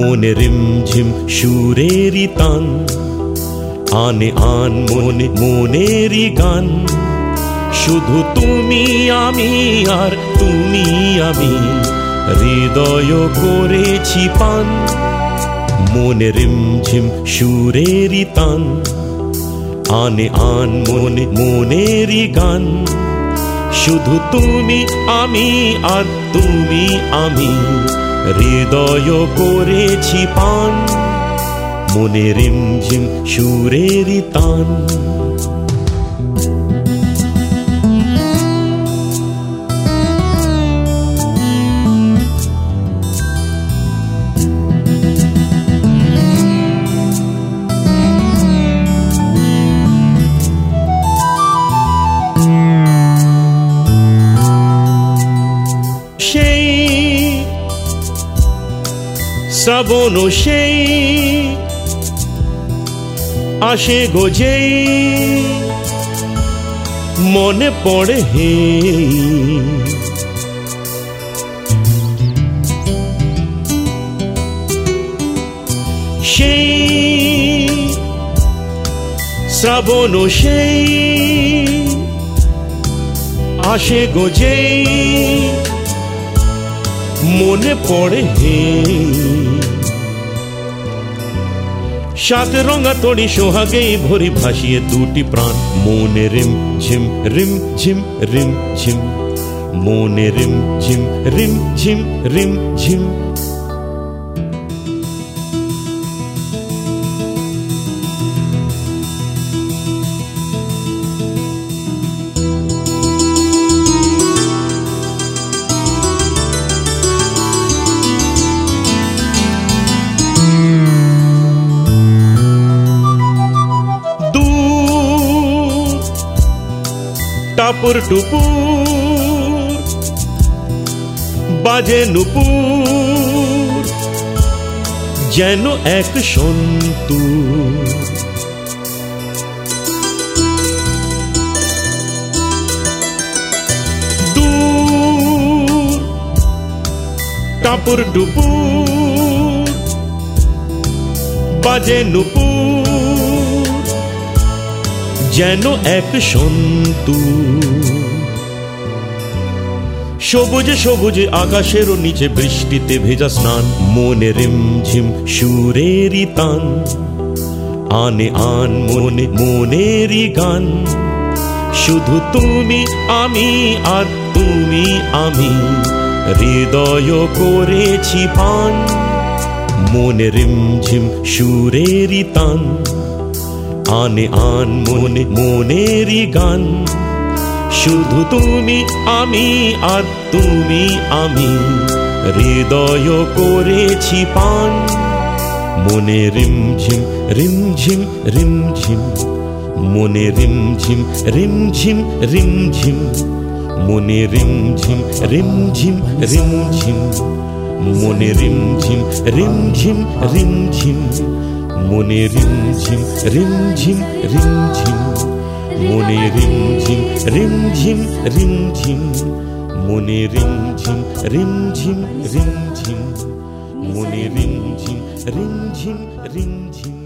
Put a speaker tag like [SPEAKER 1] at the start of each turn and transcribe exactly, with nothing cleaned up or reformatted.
[SPEAKER 1] মনে রিমঝিম সুরেরই তান, আনে আন মনে মনেরই গান। শুধু তুমি আমি আর তুমি আমি, হৃদয় করেছি পান। মনে রিমঝিম সুরেরই তান, আনে আন মনে মনেরই গান। শুধু তুমি আমি আর তুমি আমি, হৃদয় করেছি পান। মনে রিমঝিম সুরেরই তান। সেই শ্রাবণ সেই আসে গো যেই, মনে পড়ে হে সেই শ্রাবণ সেই আসে গো যেই, মনে পড়ে হে। সাত রঙা তড়ি সোহাগে ভরি ভাসিয়ে দুটি প্রাণ। মনে রিম ঝিম রিম ঝিম রিম ঝিম, মনে রিম ঝিম রিম ঝিম রিম ঝিম। টাপুর টুপুর বাজে নুপুর, যেন এক সন্তুর। দূর টাপুর টুপুর বাজে নুপুর, যেন এক সন্তুর। সবুজ সবুজ আকাশের নিচে বৃষ্টিতে ভেজা স্নান। মনে রিমঝিম সুরেরই তান, আনে আন মনে মনেরই গান। শুধু তুমি আমি আর তুমি আমি, হৃদয় করেছি পান। মনে রিমঝিম সুরেরই তান, আনে আন মনে মনেরই গান। শুধু তুমি আমি আর তুমি আমি, হৃদয় করেছি পান। মনে রিমঝিম রিমঝিম রিমঝিম, মনে রিমঝিম রিমঝিম রিমঝিম, মনে রিমঝিম রিমঝিম রিমঝিম, মনে রিমঝিম রিমঝিম রিমঝিম, মনে রিমঝিম রিমঝিম রিমঝিম, মনে রিমঝিম রিমঝিম রিমঝিম, মনে রিমঝিম রিমঝিম রিমঝিম, মনে রিমঝিম রিমঝিম রিমঝিম।